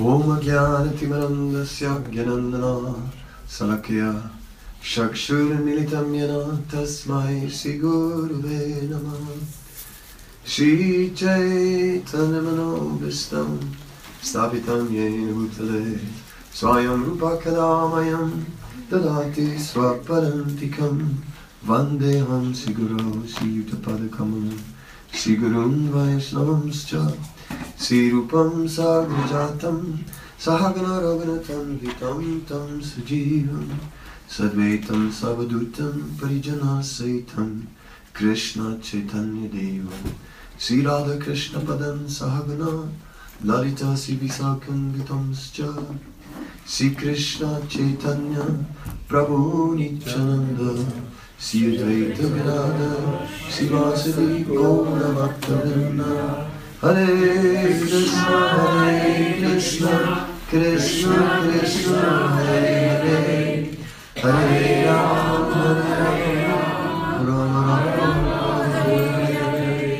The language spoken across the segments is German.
Om Jnanatimarandasya Jnanandana Salakya Chakshurmilitam Yena Tasmai Shri Gurave Namah. Shri Chaitanya-Manobhishtam Sthapitam Yena Bhutale Swayam Rupa Kadamayam Dadati Swaparantikam Vandeham Shri Guru Shri Yutapadakam Shri Gurun Vaishnavamscha Shri Rupam Sagrajatam Sahagana Raghunatam Vitam Tam Sujivam Sadvaitam Savadutam Parijana Saitam Krishna Chaitanya Deva Sri Radha Krishna Padam Sahagana Lalita Sivisakam Vitamscha Sri Krishna Chaitanya Prabhu Nityananda Sri Advaita Gadadhar Sri Vasudhi Gaura Bhakta-vrinda Hare Krishna Krishna Krishna Hare Hare Hare Rama Rama Rama Hare Hare.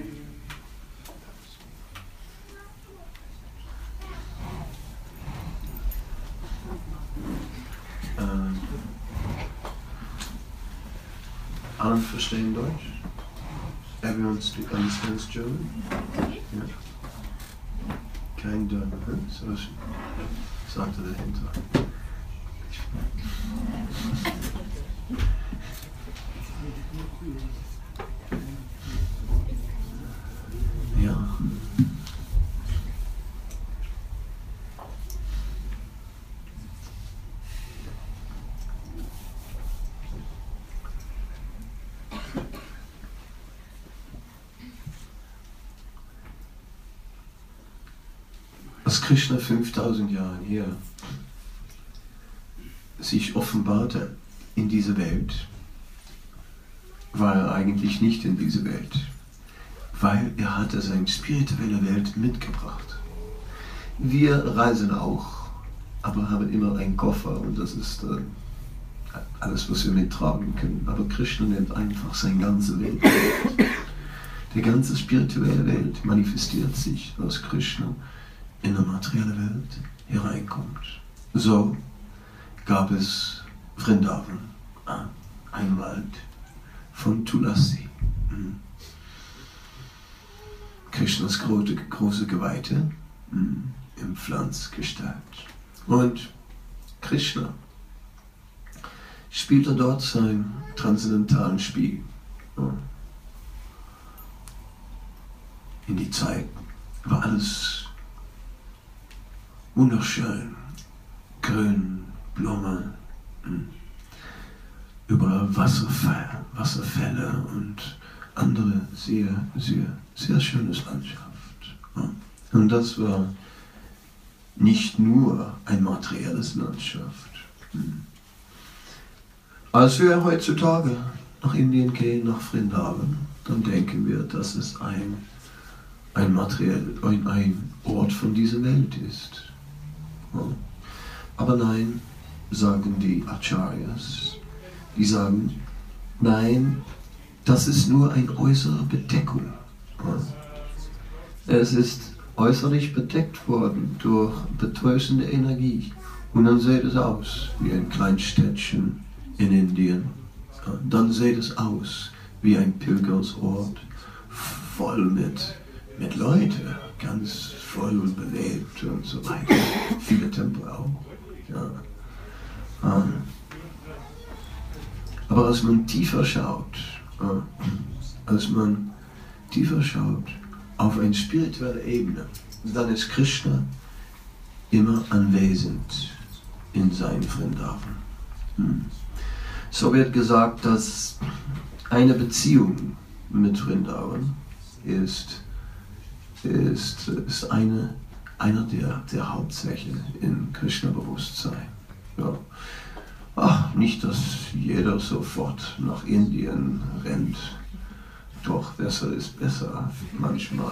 Allen verstehen Deutsch? Everyone understands German? Ja. Kein German, so sagte dahinter. Ja. Als Krishna 5000 Jahre her sich offenbarte in dieser Welt, war er eigentlich nicht in dieser Welt, weil er hatte seine spirituelle Welt mitgebracht. Wir reisen auch, aber haben immer einen Koffer und das ist alles, was wir mittragen können. Aber Krishna nimmt einfach seine ganze Welt mit. Die ganze spirituelle Welt manifestiert sich, als Krishna in die materielle Welt hereinkommt. So gab es Vrindavan, ein Wald von Tulasi. Krishnas große Geweihte im Pflanzgestalt. Und Krishna spielte dort seinen transzendentalen Spiel. In die Zeit war alles wunderschön, grün, Blumen, überall Wasserfälle und andere sehr schönes Landschaft. Und das war nicht nur ein materielles Landschaft. Als wir heutzutage nach Indien gehen, nach Vrindavan, dann denken wir, dass es ein Ort von dieser Welt ist. Aber nein, sagen die Acharyas, die sagen, nein, das ist nur eine äußere Bedeckung. Es ist äußerlich bedeckt worden durch betäusende Energie. Und dann sieht es aus wie ein Kleinstädtchen in Indien. Dann sieht es aus wie ein Pilgersort, voll mit Leuten, ganz voll und belebt und so weiter. Viele Tempel auch. Ja. Aber als man tiefer schaut, auf eine spirituelle Ebene, dann ist Krishna immer anwesend in seinen Vrindavan. So wird gesagt, dass eine Beziehung mit Vrindavan ist einer der Hauptzwecke in Krishna-Bewusstsein. Ja. Ach, nicht, dass jeder sofort nach Indien rennt. Doch, besser ist besser, manchmal.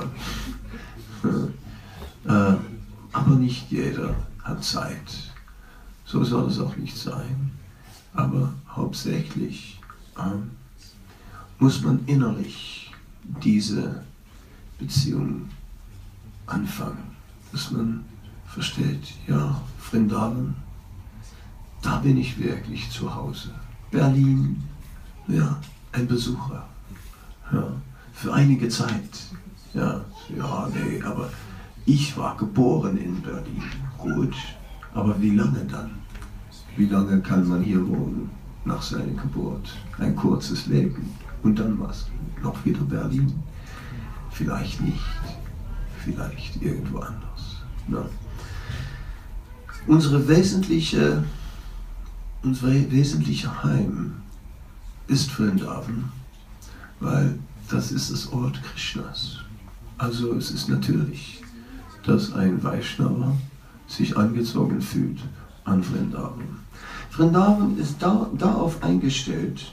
Aber nicht jeder hat Zeit. So soll es auch nicht sein. Aber hauptsächlich muss man innerlich diese Beziehung anfangen. Dass man versteht, ja, Vrindavan, da bin ich wirklich zu Hause. Berlin, ja, ein Besucher, ja, für einige Zeit. Ja, nee, aber ich war geboren in Berlin, gut, aber wie lange dann? Wie lange kann man hier wohnen nach seiner Geburt? Ein kurzes Leben. Und dann was? Noch wieder Berlin? Vielleicht nicht. Vielleicht irgendwo anders. Na. Unser wesentlicher Heim ist Vrindavan, weil das ist das Ort Krishnas. Also es ist natürlich, dass ein Vaishnava sich angezogen fühlt an Vrindavan. Vrindavan ist darauf eingestellt,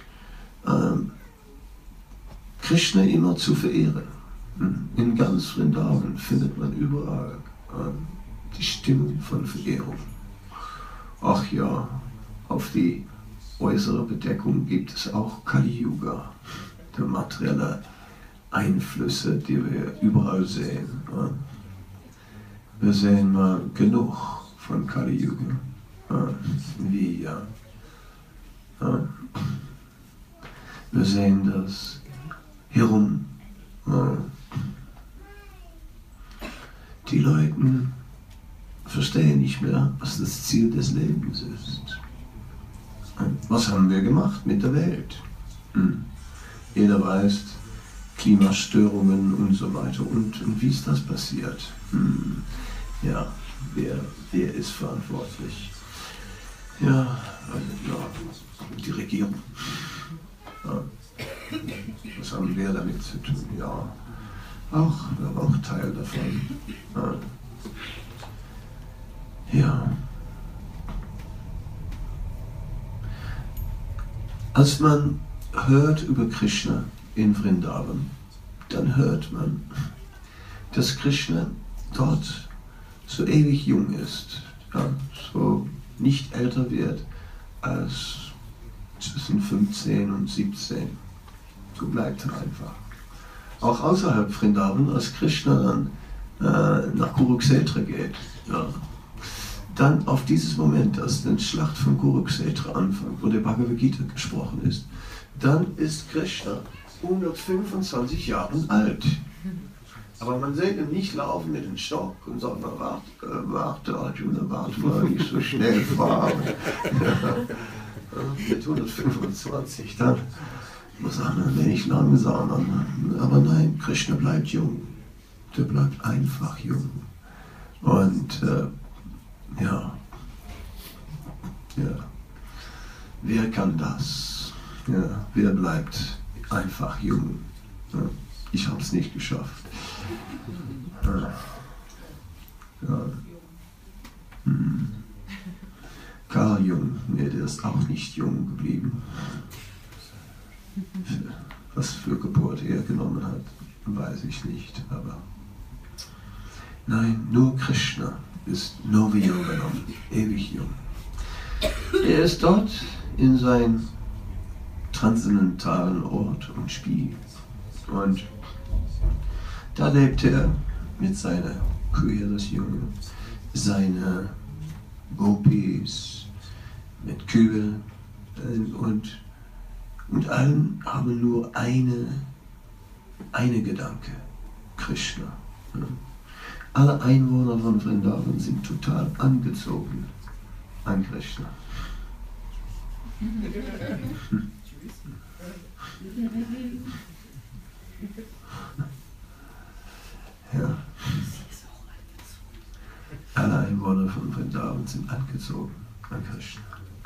Krishna immer zu verehren. In ganz Vrindavan findet man überall die Stimmung von Verehrung. Ach ja, auf die äußere Bedeckung gibt es auch Kali Yuga, der materielle Einflüsse, die wir überall sehen. Wir sehen mal genug von Kali Yuga. Wir sehen das herum. Die Leute verstehen nicht mehr, was das Ziel des Lebens ist. Was haben wir gemacht mit der Welt? Jeder weiß, Klimastörungen und so weiter. Und wie ist das passiert? Ja, wer ist verantwortlich? Ja, die Regierung. Ja. Was haben wir damit zu tun? Ja, wir haben auch Teil davon. Ja. Als man hört über Krishna in Vrindavan, dann hört man, dass Krishna dort so ewig jung ist, ja, so nicht älter wird als zwischen 15 und 17. So bleibt er einfach. Auch außerhalb Vrindavan, als Krishna dann nach Kurukshetra geht, ja, dann auf dieses Moment, als die Schlacht von Kurukshetra anfängt, wo der Bhagavad Gita gesprochen ist, dann ist Krishna 125 Jahre alt. Aber man sieht ihn nicht laufen mit dem Stock und sagt, warte Arjuna, warte mal, nicht so schnell fahren. Mit 125, dann muss man ein wenig langsam. Aber nein, Krishna bleibt jung. Der bleibt einfach jung. Und ja. Wer kann das? Ja, wer bleibt einfach jung? Ja, ich habe es nicht geschafft. Carl Jung, nee, der ist auch nicht jung geblieben. Was für Geburt er genommen hat, weiß ich nicht. Aber nein, nur Krishna ist Noviyoganam, ewig jung. Er ist dort in seinem transzendentalen Ort und Spiel. Und da lebt er mit seiner Kühe, das Junge, seine Gopis, mit Kühe und allen haben nur eine Gedanke, Krishna. Alle Einwohner von Vrindavan sind total angezogen an Krishna. Ja. Alle Einwohner von Vrindavan sind angezogen an Krishna.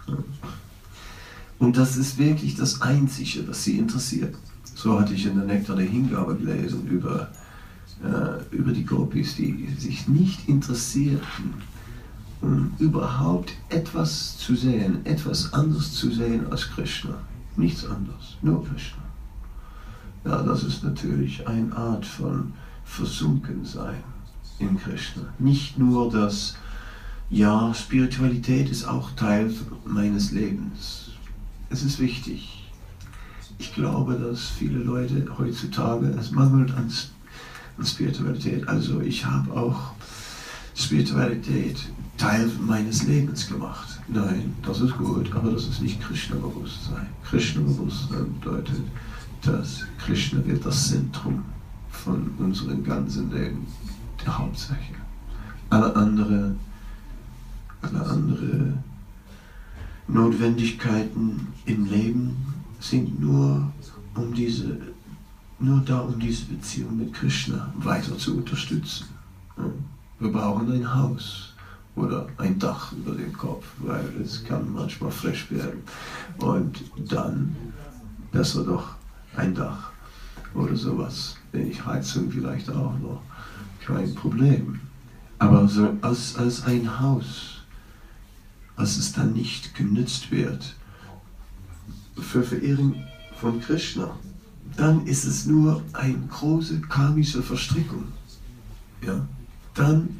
Und das ist wirklich das Einzige, was sie interessiert. So hatte ich in der Nektar der Hingabe gelesen über die Gopis, die sich nicht interessierten, um überhaupt etwas zu sehen, etwas anderes zu sehen als Krishna. Nichts anderes, nur Krishna. Ja, das ist natürlich eine Art von Versunkensein in Krishna. Nicht nur das, ja, Spiritualität ist auch Teil meines Lebens. Es ist wichtig. Ich glaube, dass viele Leute heutzutage, es mangelt an Spiritualität. Also ich habe auch Spiritualität Teil meines Lebens gemacht. Nein, das ist gut, aber das ist nicht Krishna-Bewusstsein. Krishna-Bewusstsein bedeutet, dass Krishna wird das Zentrum von unserem ganzen Leben, die Hauptsache. Alle andere Notwendigkeiten im Leben sind nur da, um diese Beziehung mit Krishna weiter zu unterstützen. Wir brauchen ein Haus oder ein Dach über dem Kopf, weil es kann manchmal frisch werden. Und dann besser doch ein Dach oder sowas. Wenn ich Heizung vielleicht auch noch, kein Problem. Aber so als ein Haus, als es dann nicht genützt wird für Verehrung von Krishna, dann ist es nur eine große karmische Verstrickung. Ja? Dann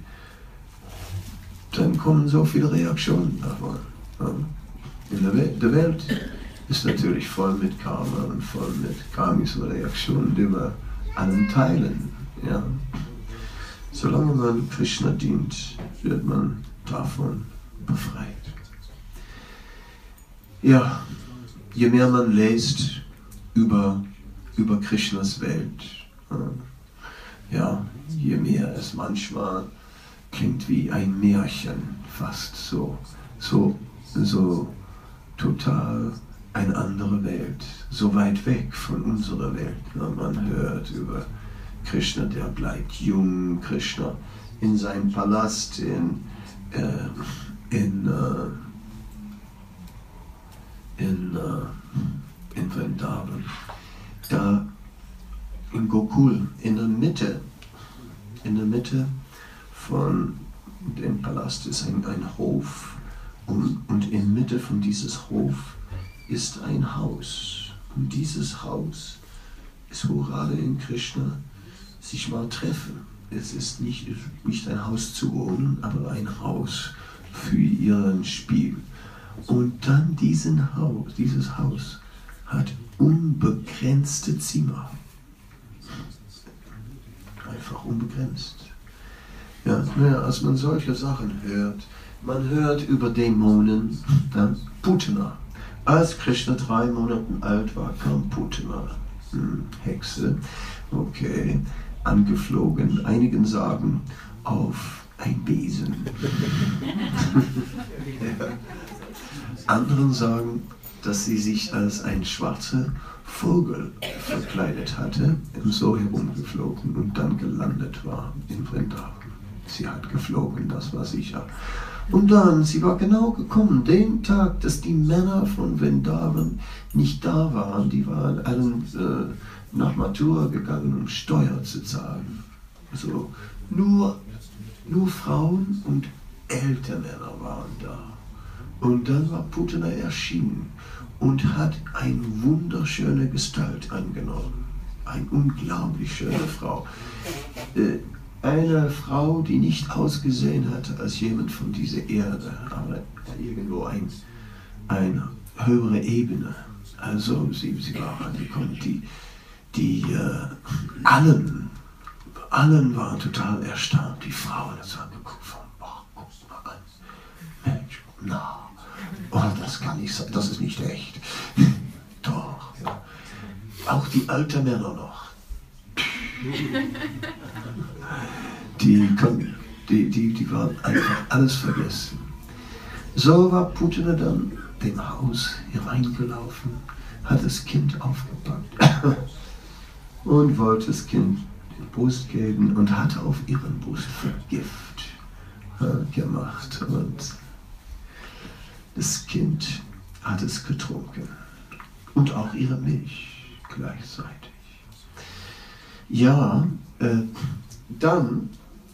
kommen so viele Reaktionen davon. Ja? Die Welt ist natürlich voll mit Karma und voll mit karmischen Reaktionen, die wir allen teilen. Ja? Solange man Krishna dient, wird man davon befreit. Ja, je mehr man liest über Krishnas Welt, ja, je mehr es manchmal klingt wie ein Märchen, fast so total eine andere Welt, so weit weg von unserer Welt. Man hört über Krishna, der bleibt jung, Krishna in seinem Palast in Vrindavan. Da in Gokul, in der Mitte von dem Palast ist ein Hof und in Mitte von dieses Hof ist ein Haus. Und dieses Haus ist, wo Radha und Krishna sich mal treffen. Es ist nicht ein Haus zu wohnen, aber ein Haus für ihren Spiel. Und dann dieses Haus hat unbegrenzte Zimmer. Einfach unbegrenzt. Ja, als man solche Sachen hört, man hört über Dämonen, dann Putana. Als Krishna 3 Monate alt war, kam Putana, Hexe, okay, angeflogen. Einigen sagen auf ein Besen. Ja. Anderen sagen, dass sie sich als ein schwarzer Vogel verkleidet hatte und so herumgeflogen und dann gelandet war in Vrindavan. Sie hat geflogen, das war sicher. Und dann, sie war genau gekommen, den Tag, dass die Männer von Vrindavan nicht da waren. Die waren alle nach Mathura gegangen, um Steuer zu zahlen. Also nur Frauen und ältere Männer waren da. Und dann war Putana erschienen und hat eine wunderschöne Gestalt angenommen. Eine unglaublich schöne Frau. Eine Frau, die nicht ausgesehen hatte als jemand von dieser Erde, aber irgendwo eine höhere Ebene. Also sie war angekommen, allen waren total erstaunt. Die Frauen haben angeguckt von, guck mal an, Mensch, na, oh, das kann nicht sein, das ist nicht echt. Doch, ja. Auch die alten Männer noch. Die waren einfach alles vergessen. So war Putana dann dem Haus hereingelaufen, hat das Kind aufgepackt und wollte das Kind den Brust geben und hatte auf ihren Brust Vergift gemacht. Und das Kind hat es getrunken und auch ihre Milch gleichzeitig. Ja, dann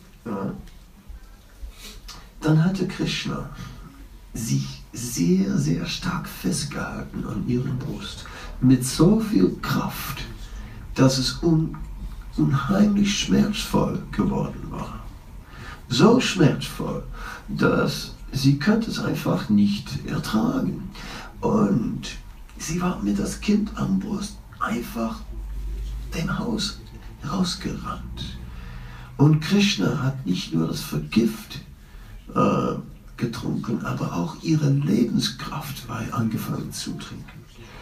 hatte Krishna sich sehr, sehr stark festgehalten an ihrer Brust, mit so viel Kraft, dass es unheimlich schmerzvoll geworden war. So schmerzvoll, dass sie könnte es einfach nicht ertragen. Und sie war mit das Kind am Brust einfach dem Haus rausgerannt. Und Krishna hat nicht nur das Vergift getrunken, aber auch ihre Lebenskraft war angefangen zu trinken.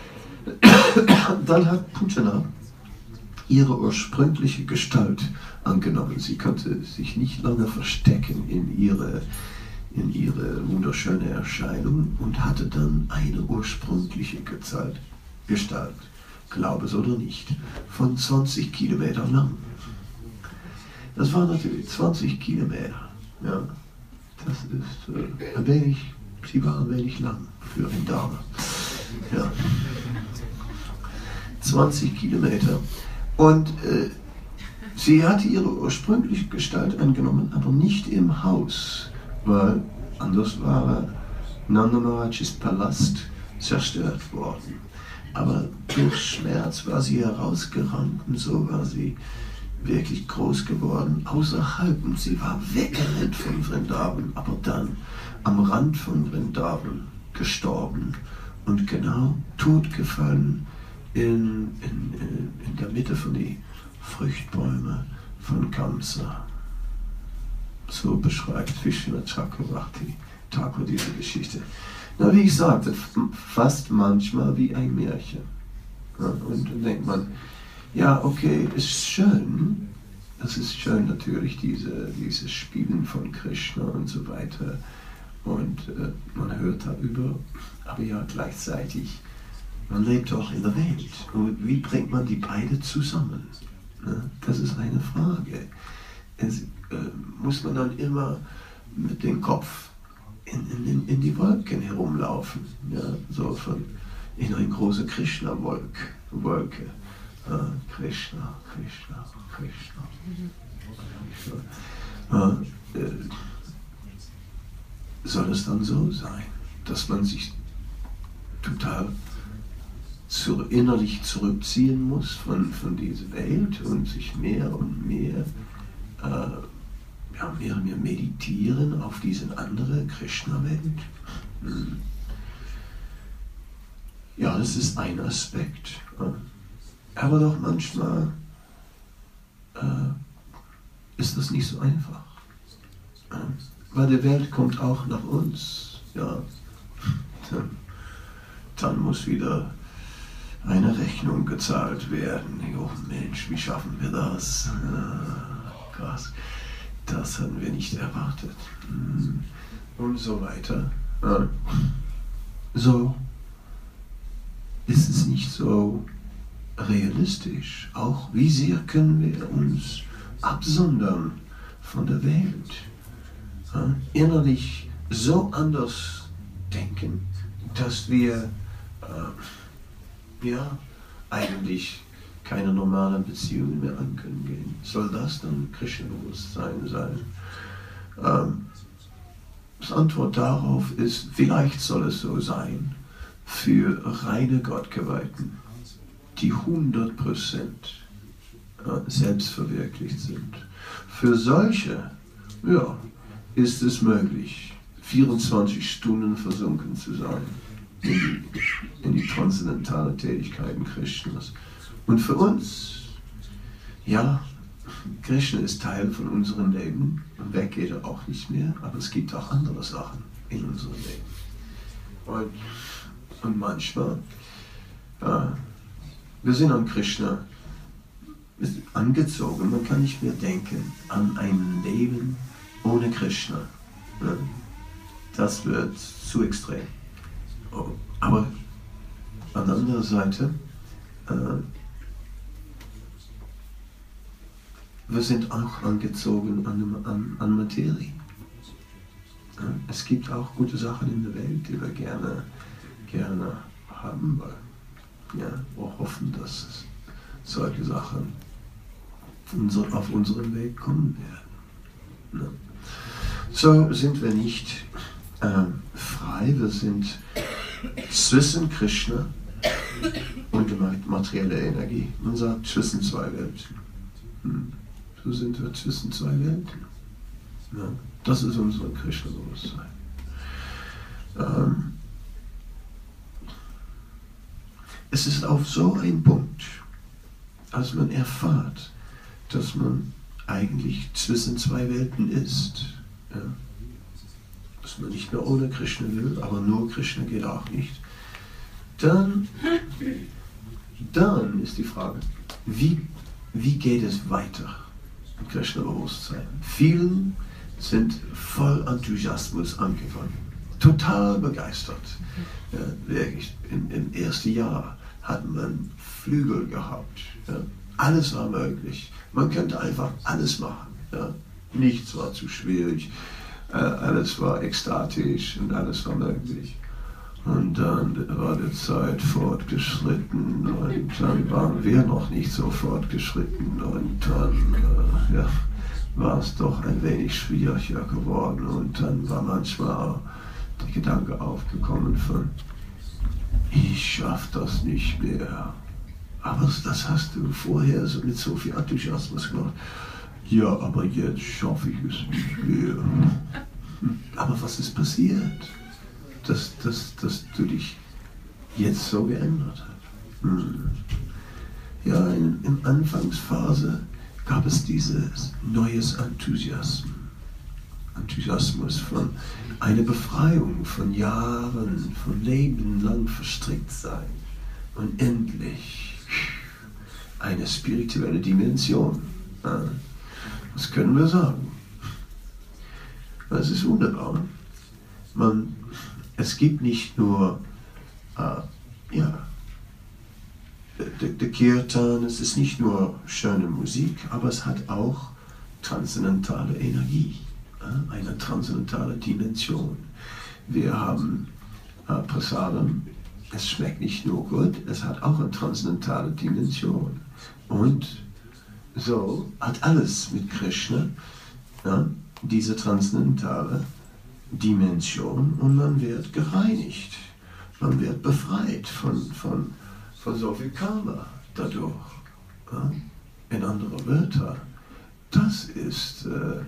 Dann hat Putana ihre ursprüngliche Gestalt angenommen. Sie konnte sich nicht lange verstecken in ihre wunderschöne Erscheinung und hatte dann eine ursprüngliche Gestalt, glaube es oder nicht, von 20 Kilometer lang. Das war natürlich 20 Kilometer. Ja. Das ist sie war ein wenig lang für eine Dame. Ja. 20 Kilometer. Und sie hatte ihre ursprüngliche Gestalt angenommen, aber nicht im Haus, weil anders war Nanda Maharajs Palast zerstört worden. Aber durch Schmerz war sie herausgerannt und so war sie wirklich groß geworden außerhalb und sie war weggerannt von Vrindavan, aber dann am Rand von Vrindavan gestorben und genau totgefallen in der Mitte von den Fruchtbäumen von Kamsa. So beschreibt Vishwanath Chakravarti Thakur diese Geschichte. Na, wie ich sagte, fast manchmal wie ein Märchen. Ja, und dann denkt man, ja, okay, ist schön. Das ist schön natürlich, dieses Spielen von Krishna und so weiter. Und man hört darüber, aber ja, gleichzeitig, man lebt auch in der Welt. Und wie bringt man die beiden zusammen? Ne? Das ist eine Frage. Muss man dann immer mit dem Kopf in die Wolken herumlaufen? Ja? So in eine große Krishna-Wolke. Krishna, Krishna, Krishna. Soll es dann so sein, dass man sich total innerlich zurückziehen muss von dieser Welt und sich mehr und mehr meditieren auf diese andere Krishna-Welt? Ja, das ist ein Aspekt. Aber doch manchmal ist das nicht so einfach. Weil die Welt kommt auch nach uns. Ja. Dann muss wieder eine Rechnung gezahlt werden. Oh Mensch, wie schaffen wir das? Krass. Das hatten wir nicht erwartet. Und so weiter. So ist es nicht so realistisch. Auch wie sehr können wir uns absondern von der Welt. Innerlich so anders denken, dass wir eigentlich keine normalen Beziehungen mehr an können gehen. Soll das dann Krishna-Bewusstsein sein? Die Antwort darauf ist, vielleicht soll es so sein für reine Gottgeweihten, die 100% selbstverwirklicht sind. Für solche, ja, ist es möglich, 24 Stunden versunken zu sein in die transzendentale Tätigkeiten Krishnas. Und für uns, ja, Krishna ist Teil von unserem Leben und weg geht er auch nicht mehr, aber es gibt auch andere Sachen in unserem Leben. Und manchmal, wir sind an Krishna angezogen, man kann nicht mehr denken an ein Leben ohne Krishna. Das wird zu extrem. Aber an der anderen Seite, wir sind auch angezogen an Materie. Es gibt auch gute Sachen in der Welt, die wir gerne haben wollen. Ja, wir hoffen, dass solche Sachen auf unserem Weg kommen werden. Ja. So sind wir nicht frei, wir sind zwischen Krishna und der materiellen Energie. Man sagt zwischen zwei Welten. So sind wir zwischen zwei Welten. Ja, das ist unser Krishna-Bewusstsein. Es ist auf so ein Punkt, als man erfährt, dass man eigentlich zwischen zwei Welten ist. Ja? Dass man nicht mehr ohne Krishna will, aber nur Krishna geht auch nicht. Dann ist die Frage, wie geht es weiter im Krishna-Bewusstsein? Vielen sind voll Enthusiasmus angefangen, total begeistert. Ja, wirklich, im ersten Jahr hat man Flügel gehabt. Ja. Alles war möglich. Man könnte einfach alles machen. Ja. Nichts war zu schwierig. Alles war ekstatisch und alles war möglich. Und dann war die Zeit fortgeschritten und dann waren wir noch nicht so fortgeschritten und dann war es doch ein wenig schwieriger geworden und dann war manchmal der Gedanke aufgekommen von, ich schaffe das nicht mehr. Aber das hast du vorher so mit so viel Enthusiasmus gemacht. Ja, aber jetzt schaffe ich es nicht mehr. Aber was ist passiert, dass du dich jetzt so geändert hast? Ja, in Anfangsphase gab es dieses neues Enthusiasmus von einer Befreiung von Jahren, von Leben lang verstrickt sein und endlich eine spirituelle Dimension. Ja, was können wir sagen? Es ist wunderbar. Es gibt nicht nur der Kirtan, es ist nicht nur schöne Musik, aber es hat auch transzendentale Energie, eine transzendentale Dimension. Wir haben Prasadam, es schmeckt nicht nur gut, es hat auch eine transzendentale Dimension. Und so hat alles mit Krishna diese transzendentale Dimension und man wird gereinigt, man wird befreit von so viel Karma dadurch. Ja? In anderen Wörtern, das ist,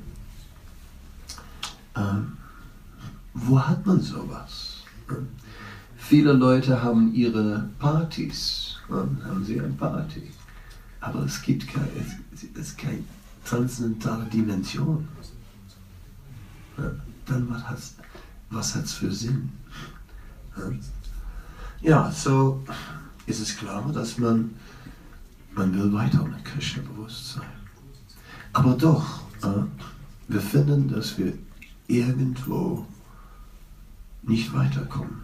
wo hat man sowas? Viele Leute haben ihre Partys, haben sie eine Party, aber es gibt keine transzendentale Dimension. Ja? Dann was hat es für Sinn? Ja, so ist es klar, dass man will weiter mit Krishna bewusst sein. Aber doch, wir finden, dass wir irgendwo nicht weiterkommen.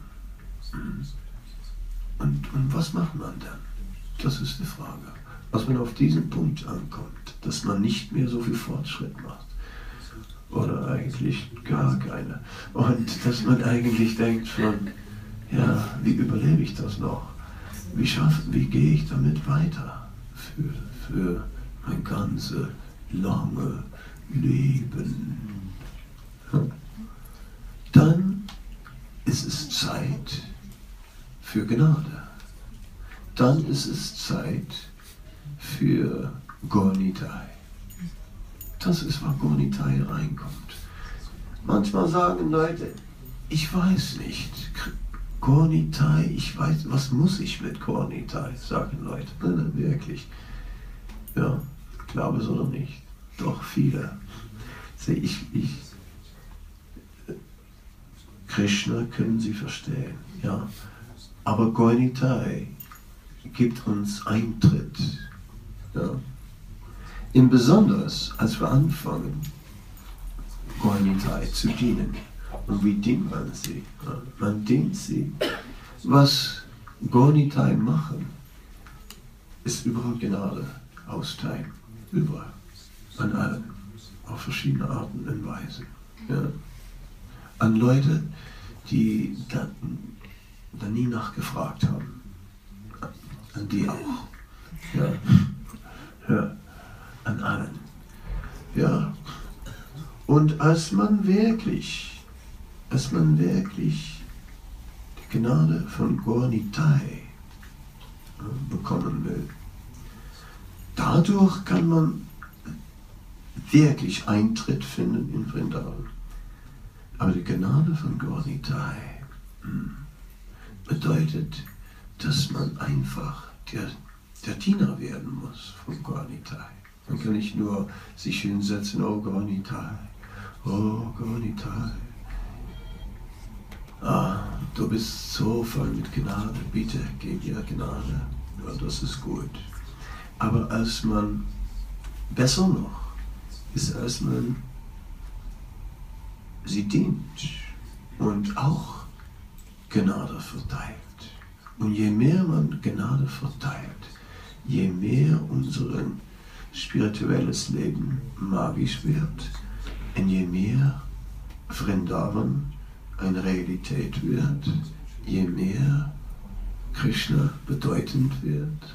Und was macht man dann? Das ist die Frage. Als man auf diesen Punkt ankommt, dass man nicht mehr so viel Fortschritt macht, oder eigentlich gar keine. Und dass man eigentlich denkt von, ja, wie überlebe ich das noch? Wie gehe ich damit weiter für mein ganzes lange Leben? Dann ist es Zeit für Gnade. Dann ist es Zeit für Gaur-Nitai. Das ist, wo Gaur-Nitai reinkommt. Manchmal sagen Leute, ich weiß nicht, Gaur-Nitai, ich weiß, was muss ich mit Gaur-Nitai, sagen Leute. Nein, wirklich. Ja, glaube es oder nicht. Doch viele. Krishna können sie verstehen, ja. Aber Gaur-Nitai gibt uns Eintritt. Ja. Im Besonders, als wir anfangen, Gaur-Nitai zu dienen. Und wie dient man sie? Ja. Man dient sie. Was Gaur-Nitai machen, ist überall Gnade austeilen. Überall. An allen. Auf verschiedene Arten und Weisen. Ja. An Leute, die da nie nachgefragt haben. An die auch. Ja. Ja. An allen. Ja. Und als man wirklich die Gnade von Gaur-Nitai bekommen will, dadurch kann man wirklich Eintritt finden in Vrindavan. Aber die Gnade von Gaur-Nitai bedeutet, dass man einfach der Diener werden muss von Gaur-Nitai. Man kann nicht nur sich hinsetzen, oh Gonitai, oh Gonitai. Du bist so voll mit Gnade, bitte gib ihr Gnade. Ja, das ist gut. Aber als man, besser noch, ist, als man sie dient und auch Gnade verteilt. Und je mehr man Gnade verteilt, je mehr unser spirituelles Leben magisch wird und je mehr Vrindavan eine Realität wird, je mehr Krishna bedeutend wird.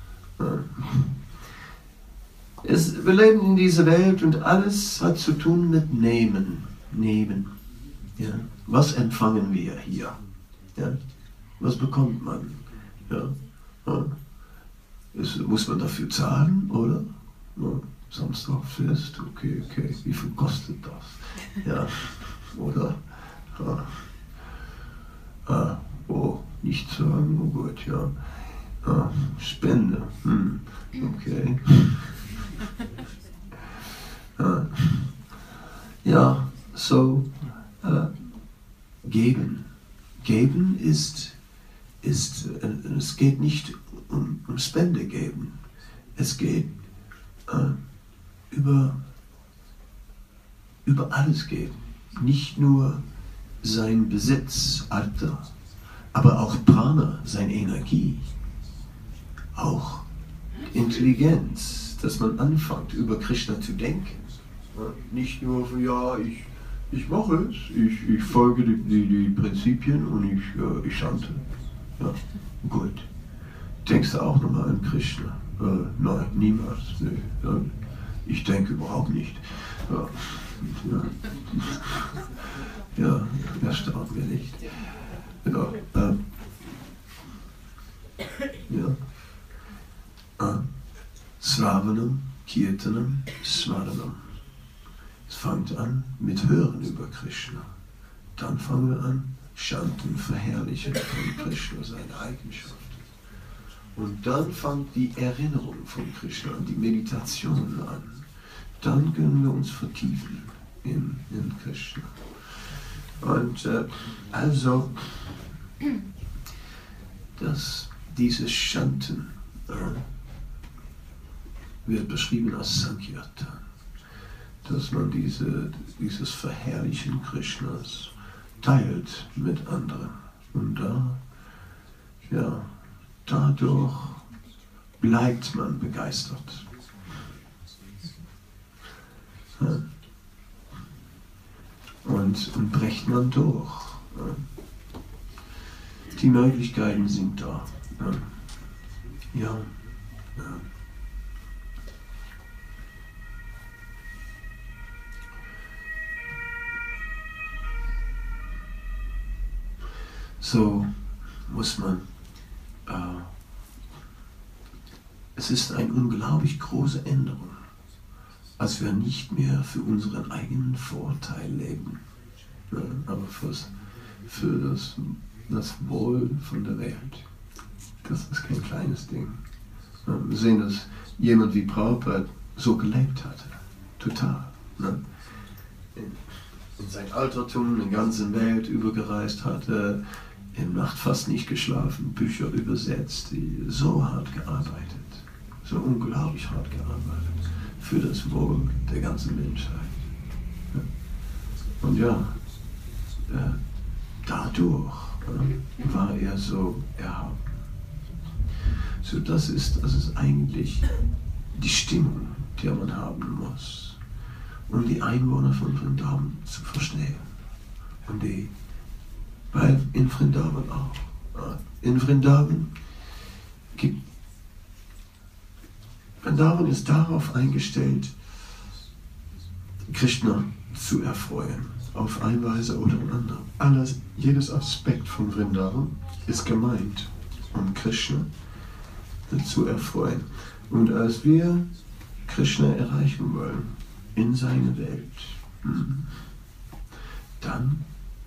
Wir leben in dieser Welt und alles hat zu tun mit Nehmen. Ja. Was empfangen wir hier? Ja. Was bekommt man? Ja. Ja. Muss man dafür zahlen, oder? Ja. Samstagfest, okay, wie viel kostet das? Ja. Oder? Oh, nicht sagen, oh gut, ja. Spende, okay. Ja, so, geben. Geben ist, es geht nicht um Spende geben. Es geht über alles geben. Nicht nur sein Besitz, Alter, aber auch Prana, seine Energie, auch Intelligenz, dass man anfängt, über Krishna zu denken. Nicht nur von, ja, ich mache es, ich folge die Prinzipien und ich chante. Ja, gut. Denkst du auch nochmal an Krishna? Nein, niemals. Nee, ja, ich denke überhaupt nicht. Ja, erstaunt mir nicht. Sravanam, Kirtanam, Smaranam. Es fängt an mit Hören über Krishna. Dann fangen wir an, Chanten, Verherrlichen von Krishna, seine Eigenschaften. Und dann fängt die Erinnerung von Krishna an, die Meditation an. Dann können wir uns vertiefen in Krishna. Und also, dieses Chanten wird beschrieben als Sankirtan, dass man dieses Verherrlichen Krishnas teilt mit anderen. Und dadurch bleibt man begeistert. Ja. Und bricht man durch. Ja. Die Möglichkeiten sind da. Ja. So muss man, es ist eine unglaublich große Änderung, als wir nicht mehr für unseren eigenen Vorteil leben, aber für das Wohl von der Welt. Das ist kein kleines Ding. Wir sehen, dass jemand wie Prabhupada so gelebt hatte, total. Ne? In sein Altertum in der ganzen Welt übergereist hatte, in Nacht fast nicht geschlafen, Bücher übersetzt, so hart gearbeitet, so unglaublich hart gearbeitet für das Wohl der ganzen Menschheit. Und dadurch war er so erhaben. So das ist eigentlich die Stimmung, die man haben muss, um die Einwohner von Vrindavan zu verstehen. Weil in Vrindavan auch. In Vrindavan ist darauf eingestellt, Krishna zu erfreuen, auf eine Weise oder andere. Jedes Aspekt von Vrindavan ist gemeint, um Krishna zu erfreuen. Und als wir Krishna erreichen wollen in seine Welt, dann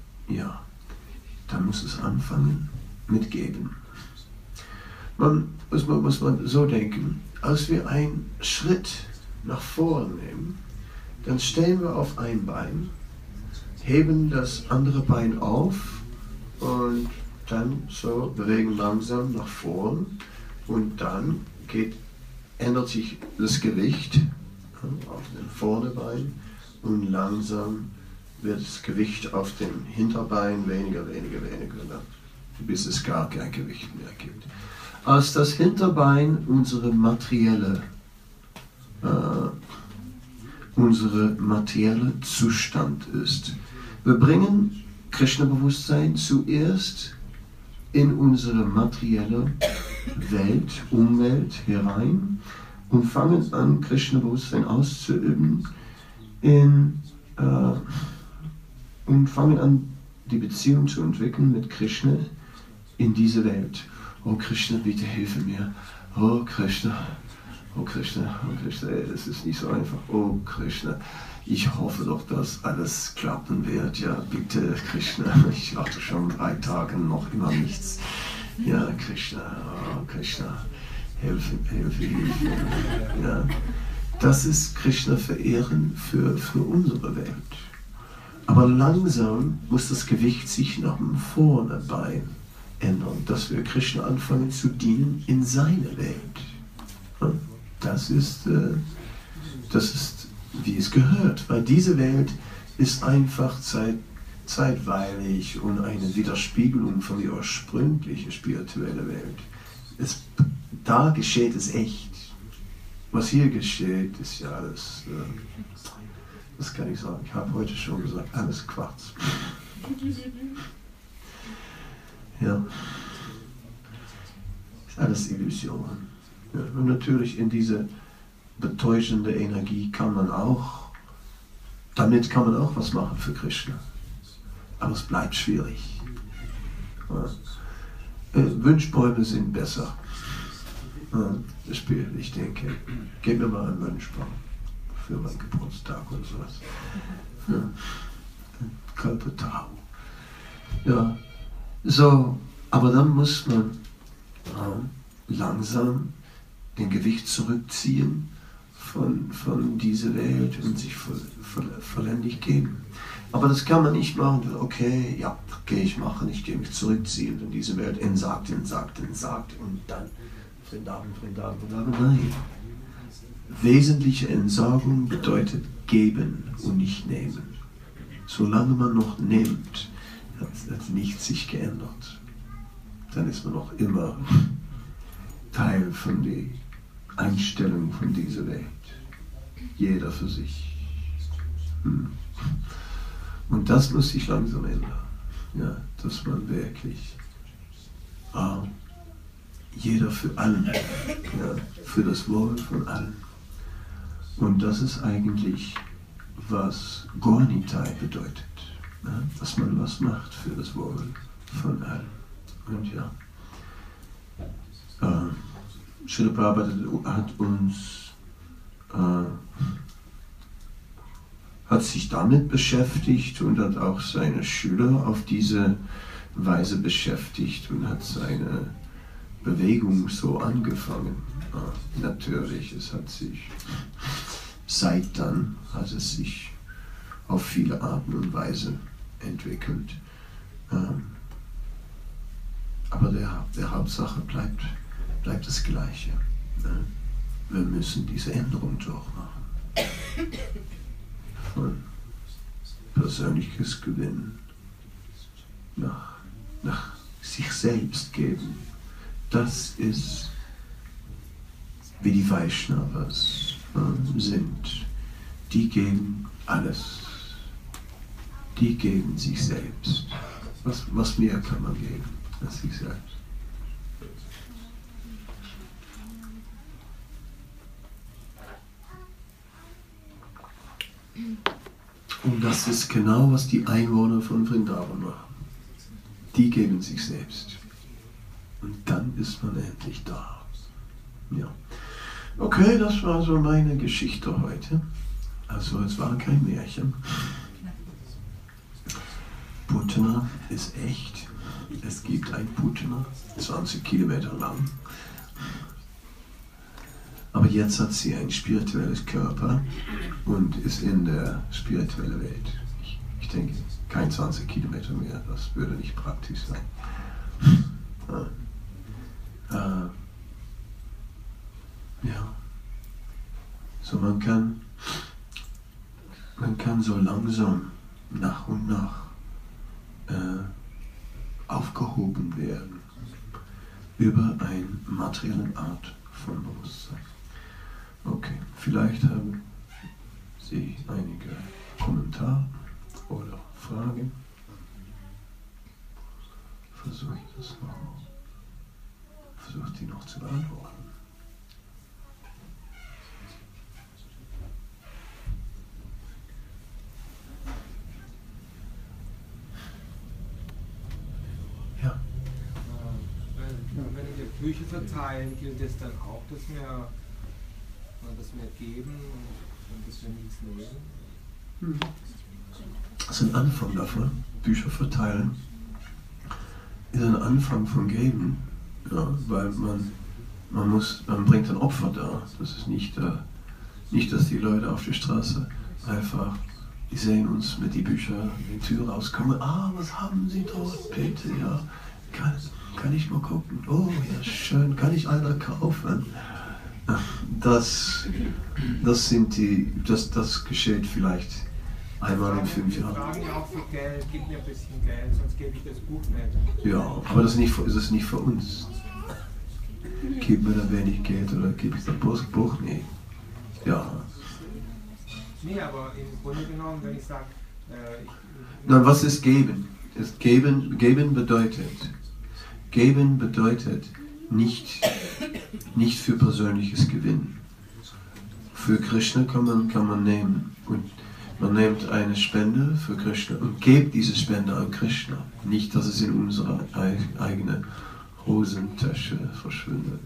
muss es anfangen mit Geben. Man muss so denken, als wir einen Schritt nach vorne nehmen, dann stehen wir auf ein Bein, heben das andere Bein auf und dann so bewegen langsam nach vorn und dann ändert sich das Gewicht auf dem Vorderbein und langsam wird das Gewicht auf dem Hinterbein weniger, bis es gar kein Gewicht mehr gibt. Als das Hinterbein unsere materielle Zustand ist. Wir bringen Krishna-Bewusstsein zuerst in unsere materielle Welt, Umwelt herein und fangen an, Krishna-Bewusstsein auszuüben und fangen an, die Beziehung zu entwickeln mit Krishna in diese Welt. Oh Krishna, bitte hilfe mir. Oh Krishna, oh Krishna, oh Krishna, es ist nicht so einfach. Oh Krishna, ich hoffe doch, dass alles klappen wird. Ja, bitte Krishna, ich warte schon 3 Tage noch immer nichts. Ja, Krishna, oh Krishna, Hilfe. Ja, das ist Krishna verehren für unsere Welt. Aber langsam muss das Gewicht sich nach vorne Bein ändern, dass wir Krishna anfangen zu dienen in seiner Welt. Das ist, wie es gehört, weil diese Welt ist einfach zeitweilig und eine Widerspiegelung von der ursprünglichen spirituellen Welt. Da geschieht es echt. Was hier geschieht, ist ja alles, das kann ich sagen, ich habe heute schon gesagt, alles Quarz. Ja, ist alles Illusion. Ja, und natürlich in diese betäuschende Energie damit kann man auch was machen für Krishna. Aber es bleibt schwierig. Ja. Wünschbäume sind besser. Ja, ich denke, gib mir mal einen Wunschbaum für meinen Geburtstag oder sowas. Ja. Kalpatau. Ja. So, aber dann muss man langsam den Gewicht zurückziehen von dieser Welt und sich vollendig geben. Aber das kann man nicht machen, okay, ja, gehe ich machen, ich gehe mich zurückziehen und diese Welt entsagt und dann Vrindavan. Nein. Wesentliche Entsagung bedeutet geben und nicht nehmen. Solange man noch nimmt, hat nichts sich geändert. Dann ist man noch immer Teil von der Einstellung von dieser Welt. Jeder für sich. Und das muss sich langsam ändern. Ja, dass man wirklich jeder für allen, ja, für das Wohl von allen. Und das ist eigentlich, was Gaur-Nitai bedeutet. Ja, dass man was macht für das Wohl von allen. Und ja, Srila Prabhupada hat sich damit beschäftigt und hat auch seine Schüler auf diese Weise beschäftigt und hat seine Bewegung so angefangen. Natürlich, seit dann hat es sich auf viele Arten und Weisen entwickelt. Aber der Hauptsache bleibt das Gleiche. Wir müssen diese Änderung durchmachen. Von persönliches Gewinn nach sich selbst geben. Das ist, wie die Vaishnavas sind. Die geben alles. Die geben sich selbst. Was mehr kann man geben als sich selbst? Und das ist genau, was die Einwohner von Vrindavan machen. Die geben sich selbst. Und dann ist man endlich da. Ja. Okay, das war so meine Geschichte heute. Also es war kein Märchen. Putana ist echt. Es gibt ein Putana, 20 Kilometer lang. Aber jetzt hat sie ein spirituelles Körper und ist in der spirituellen Welt. Ich denke, kein 20 Kilometer mehr, das würde nicht praktisch sein. Ja. So man kann so langsam nach und nach aufgehoben werden über eine materielle Art von Bewusstsein. Okay, vielleicht haben Sie einige Kommentare oder Fragen. Versuche die noch zu beantworten. Ja. Wenn wir Bücher verteilen, gilt es dann auch, dass wir geben und dass wir nichts nehmen? Das ist ein Anfang davon. Bücher verteilen ist ein Anfang von Geben. Ja, weil man bringt ein Opfer dar. Das ist nicht, dass die Leute auf der Straße einfach, die sehen uns mit den Büchern in die Tür rauskommen. Ah, was haben Sie dort, Peter? Ja, kann ich mal gucken? Oh, ja, schön, kann ich einer kaufen? Das geschieht vielleicht einmal in 5 Jahren. Wir fragen ja auch für Geld, gib mir ein bisschen Geld, sonst gebe ich das Buch nicht. Ja, aber das ist nicht für uns. Gib mir da wenig Geld oder gib ich das Buch nicht. Ja. Nee, aber im Grunde genommen, wenn ich sage... Nein, was ist Geben? Geben bedeutet nicht für persönliches Gewinn. Für Krishna kann man nehmen. Und man nimmt eine Spende für Krishna und gibt diese Spende an Krishna. Nicht, dass es in unserer eigenen Hosentasche verschwindet.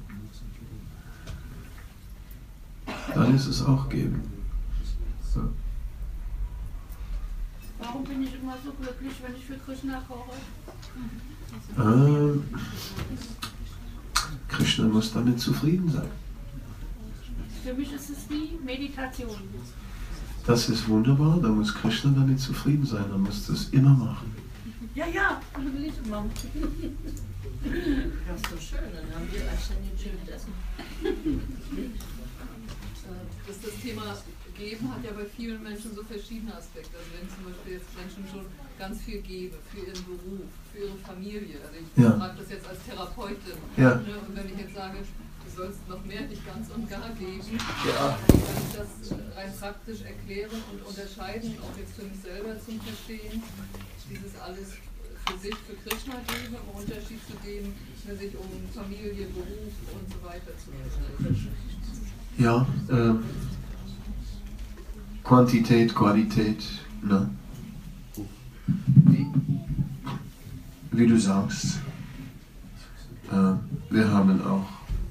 Dann ist es auch Geben. Ja. Warum bin ich immer so glücklich, wenn ich für Krishna koche? Krishna muss damit zufrieden sein. Für mich ist es wie Meditation. Das ist wunderbar, da muss Krishna damit zufrieden sein, er muss das immer machen. Ja, das will ich immer. Das ist so schön, dann haben wir anständig schönes Essen. Das Thema Geben hat ja bei vielen Menschen so verschiedene Aspekte. Also wenn zum Beispiel jetzt Menschen schon ganz viel geben für ihren Beruf, für ihre Familie. Also ich frage das jetzt als Therapeutin. Ja. Ne? Und wenn ich jetzt sage, du sollst noch mehr dich ganz und gar geben, Ja. dann kann ich das rein praktisch erklären und unterscheiden, auch jetzt für mich selber zum Verstehen, dieses alles für sich, für Krishna geben, im Unterschied zu dem, wenn sich um Familie, Beruf und so weiter zu kümmern. Ja, Quantität, Qualität, ne? Wie du sagst, wir haben auch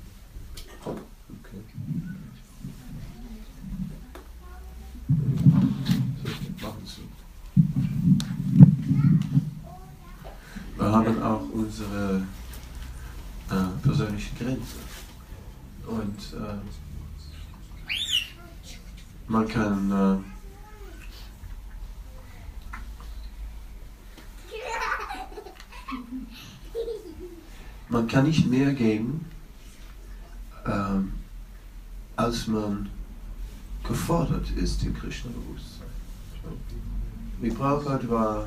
unsere persönliche Grenze. Und man kann nicht mehr geben, als man gefordert ist im Krishna-Bewusstsein. Wie Prabhupada war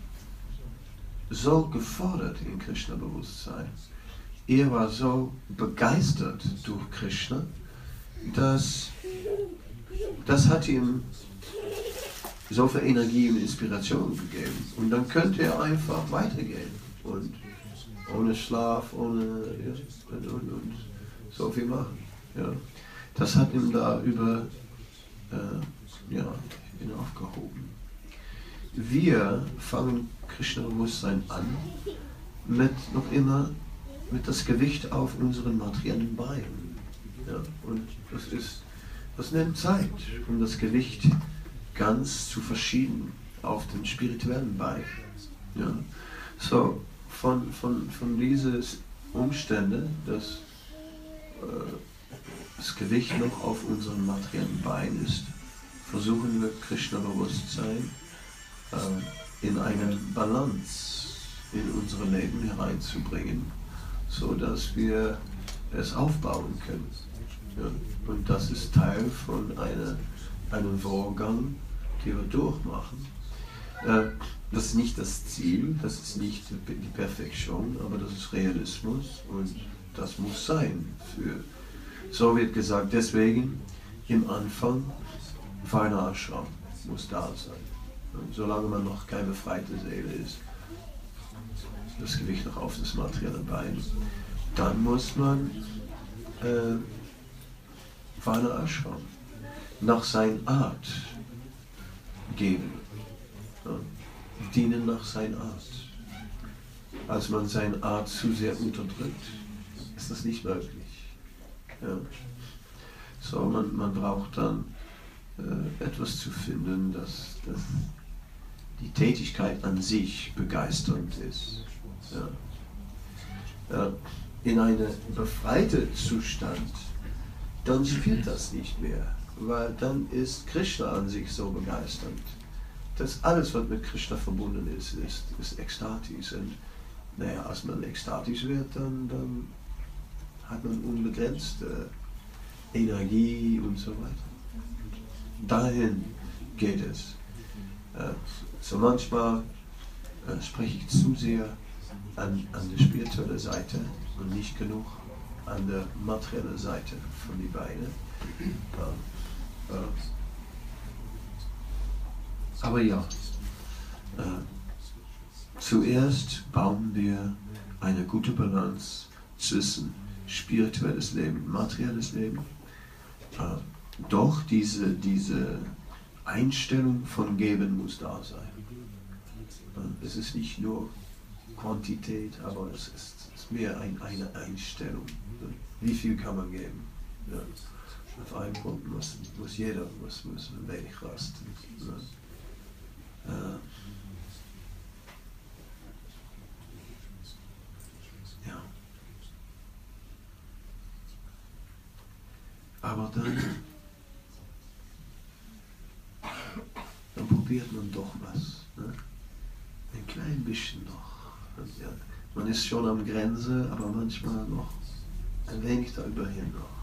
so gefordert im Krishna-Bewusstsein. Er war so begeistert durch Krishna, dass das hat ihm so viel Energie und Inspiration gegeben. Und dann könnte er einfach weitergehen. Und ohne Schlaf, ohne und so viel machen. Ja. Das hat ihm da ihn aufgehoben. Wir fangen Krishna-Bewusstsein an mit das Gewicht auf unseren materiellen Beinen. Ja. Und das nimmt Zeit, um das Gewicht ganz zu verschieben auf den spirituellen Bein. Ja. So, von diesen Umständen, dass das Gewicht noch auf unserem materiellen Bein ist, versuchen wir Krishna-Bewusstsein in eine Balance in unser Leben hereinzubringen, so dass wir es aufbauen können. Ja, und das ist Teil von einem Vorgang, den wir durchmachen. Das ist nicht das Ziel, das ist nicht die Perfektion, aber das ist Realismus und das muss sein. So wird gesagt, deswegen im Anfang Varna-Ashram muss da sein. Und solange man noch keine befreite Seele ist, das Gewicht noch auf das materielle Bein, dann muss man Varna-Ashram nach seiner Art geben. Ja, dienen nach seiner Art. Als man seine Art zu sehr unterdrückt, ist das nicht möglich. Ja. So, man braucht dann etwas zu finden, dass die Tätigkeit an sich begeisternd ist. Ja. In einem befreiten Zustand, dann spielt das nicht mehr, weil dann ist Krishna an sich so begeisternd. Das alles, was mit Krishna verbunden ist ekstatisch. Und naja, als man ekstatisch wird, dann hat man unbegrenzte Energie und so weiter. Dahin geht es. So manchmal spreche ich zu sehr an der spirituellen Seite und nicht genug an der materiellen Seite von den Beinen. Aber ja, zuerst bauen wir eine gute Balance zwischen spirituelles Leben und materielles Leben. Doch diese Einstellung von Geben muss da sein. Es ist nicht nur Quantität, aber es ist mehr eine Einstellung. Wie viel kann man geben? Ja. Auf einen Punkt muss jeder ein wenig rasten. Ja. Aber dann probiert man doch was. Ne? Ein klein bisschen noch. Und ja, man ist schon am Grenze, aber manchmal noch ein wenig darüber hin noch.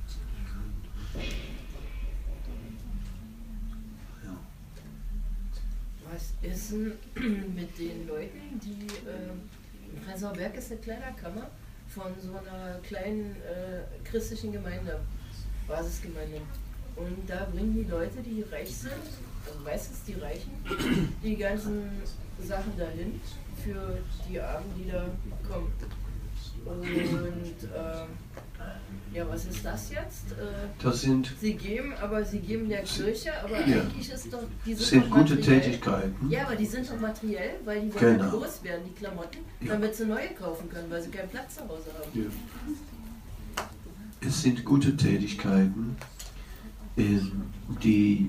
Ja. Was ist denn mit den Leuten, die im Prenzlauer Berg ist eine Kleiderkammer von so einer kleinen christlichen Gemeinde, Basisgemeinde. Und da bringen die Leute, die reich sind, also meistens die Reichen, die ganzen Sachen dahin für die Armen, die da kommen. Und ja, was ist das jetzt? Das sind sie geben der Kirche, aber ja, eigentlich ist doch, die sind doch gute materiell. Tätigkeiten. Ja, aber die sind doch materiell, weil die wollen Genau. loswerden, die Klamotten, Ja. damit sie neue kaufen können, weil sie keinen Platz zu Hause haben. Ja. Es sind gute Tätigkeiten, die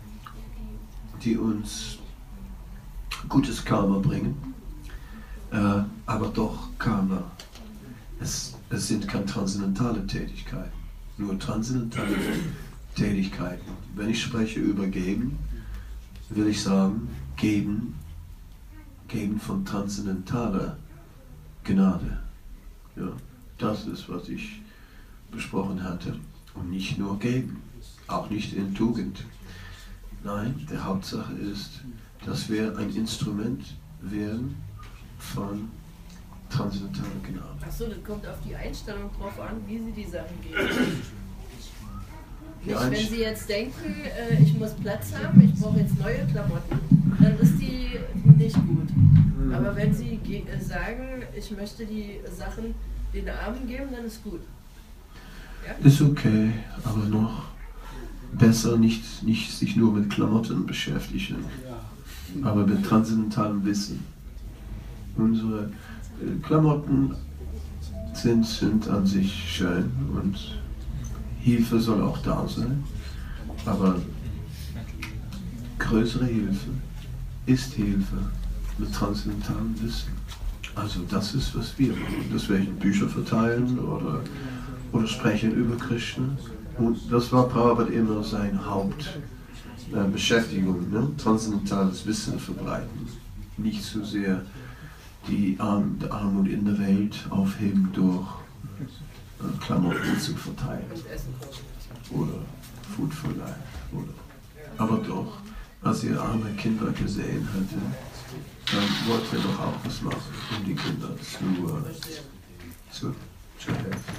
uns gutes Karma bringen, aber doch Karma. Es sind keine transzendentale Tätigkeiten, nur transzendentale Tätigkeiten. Wenn ich spreche über Geben, will ich sagen, Geben von transzendentaler Gnade. Ja, das ist, was ich besprochen hatte. Und nicht nur geben, auch nicht in Tugend. Nein, die Hauptsache ist, dass wir ein Instrument werden von transzendentaler Gnade. Achso, das kommt auf die Einstellung drauf an, wie sie die Sachen geben. Nicht, wenn sie jetzt denken, ich muss Platz haben, ich brauche jetzt neue Klamotten, dann ist die nicht gut. Aber wenn sie sagen, ich möchte die Sachen den Armen geben, dann ist gut. Ja? Ist okay, aber noch besser nicht sich nur mit Klamotten beschäftigen, aber mit transzendentalem Wissen. Unsere Klamotten sind an sich schön und Hilfe soll auch da sein, aber größere Hilfe ist Hilfe mit transzendentalem Wissen. Also das ist, was wir machen. Deswegen Bücher verteilen oder sprechen über Krishna. Und das war Prabhupada immer seine Hauptbeschäftigung, ne? Transzendentales Wissen verbreiten. Nicht so sehr die Armut in der Welt aufheben durch Klamotten zu verteilen. Oder Food for Life. Aber doch, als er arme Kinder gesehen hatte, dann wollte er doch auch was machen, um die Kinder zu helfen.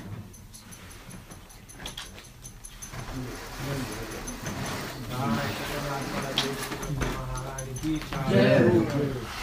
Ja,